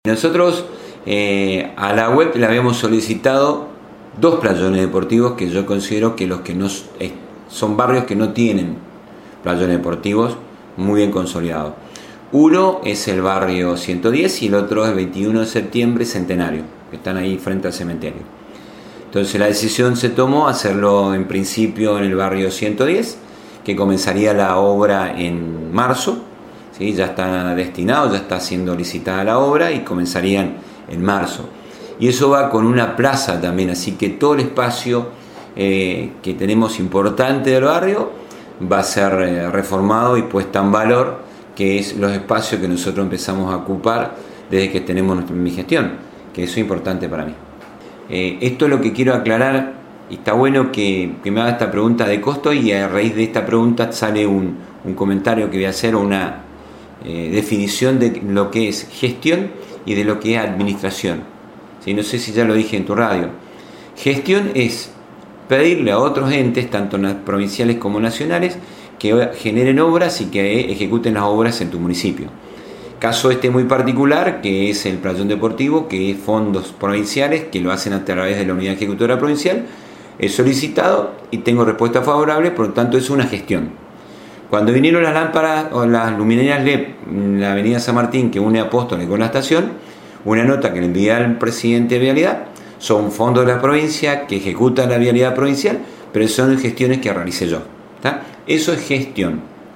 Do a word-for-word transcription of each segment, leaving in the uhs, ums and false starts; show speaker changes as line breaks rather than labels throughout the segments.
Nosotros eh, a la web le habíamos solicitado dos playones deportivos que yo considero que los que no son barrios que no tienen playones deportivos muy bien consolidados. Uno es el barrio ciento diez y el otro es veintiuno de septiembre Centenario, que están ahí frente al cementerio. Entonces la decisión se tomó hacerlo en principio en el barrio ciento diez, que comenzaría la obra en marzo. ¿Sí? Ya está destinado, ya está siendo licitada la obra y comenzarían en marzo. Y eso va con una plaza también, así que todo el espacio eh, que tenemos importante del barrio va a ser eh, reformado y puesto en valor, que es los espacios que nosotros empezamos a ocupar desde que tenemos nuestra, mi gestión, que eso es importante para mí. Eh, esto es lo que quiero aclarar, y está bueno que, que me haga esta pregunta de costo, y a raíz de esta pregunta sale un, un comentario que voy a hacer, o una eh, definición de lo que es gestión y de lo que es administración. ¿Sí? No sé si ya lo dije en tu radio. Gestión es pedirle a otros entes, tanto provinciales como nacionales, que generen obras y que ejecuten las obras en tu municipio. Caso este muy particular, que es el playón deportivo, que es fondos provinciales, que lo hacen a través de la unidad ejecutora provincial. He solicitado y tengo respuesta favorable, por lo tanto es una gestión. Cuando vinieron las lámparas o las luminarias L E D en la avenida San Martín, que une Apóstoles con la estación, una nota que le envié al presidente de Vialidad, son fondos de la provincia que ejecutan la vialidad provincial, pero son gestiones que realicé yo. ¿Tá? Eso es gestión.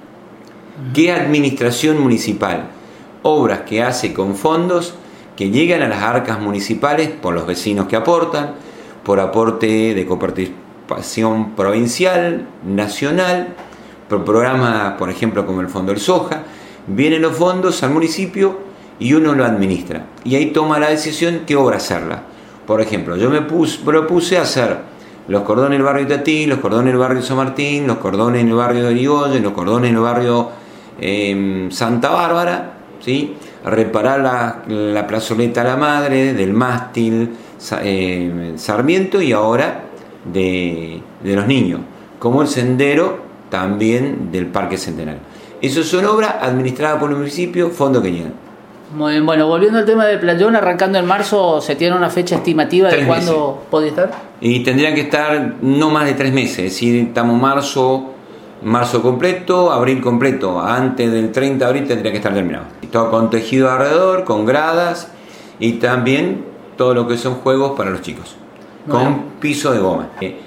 ¿Qué administración municipal? Obras que hace con fondos que llegan a las arcas municipales por los vecinos que aportan, por aporte de coparticipación provincial, nacional, por programas, por ejemplo, como el Fondo del Soja. Vienen los fondos al municipio y uno lo administra. Y ahí toma la decisión qué obra hacerla. Por ejemplo, yo me puse, propuse hacer los cordones del barrio Itatí, los cordones del barrio San Martín, los cordones en el barrio de Irigoyen, los cordones en el barrio eh, Santa Bárbara, ¿sí? Reparar la, la plazoleta La Madre, del mástil eh, Sarmiento, y ahora de, de los niños, como el sendero también del Parque Centenario. Eso son obras administradas por el municipio, fondo que llegan.
Muy bien, bueno, volviendo al tema del playón, arrancando en marzo, ¿se tiene una fecha estimativa de cuándo puede estar? Y
tendrían que estar no más de tres meses, es decir, estamos marzo, marzo completo, abril completo, antes del treinta de abril tendría que estar terminado. Y todo con tejido alrededor, con gradas, y también todo lo que son juegos para los chicos, bueno, con piso de goma. Eh,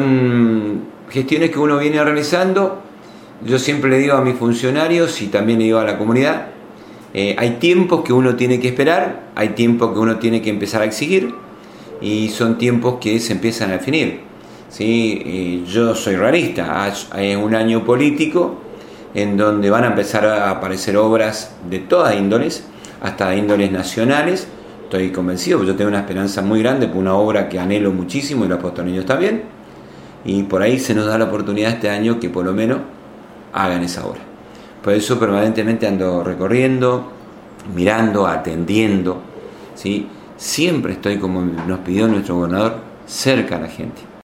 son gestiones que uno viene realizando. Yo siempre le digo a mis funcionarios y también le digo a la comunidad, eh, hay tiempos que uno tiene que esperar, hay tiempos que uno tiene que empezar a exigir, y son tiempos que se empiezan a definir. ¿Sí? Eh, yo soy realista, hay un año político en donde van a empezar a aparecer obras de todas índoles, hasta índoles nacionales. Estoy convencido, porque yo tengo una esperanza muy grande por una obra que anhelo muchísimo, y los postoneños también, y por ahí se nos da la oportunidad este año que por lo menos hagan esa obra. Por eso permanentemente ando recorriendo, mirando, atendiendo, ¿sí? Siempre estoy, como nos pidió nuestro gobernador, cerca a la gente.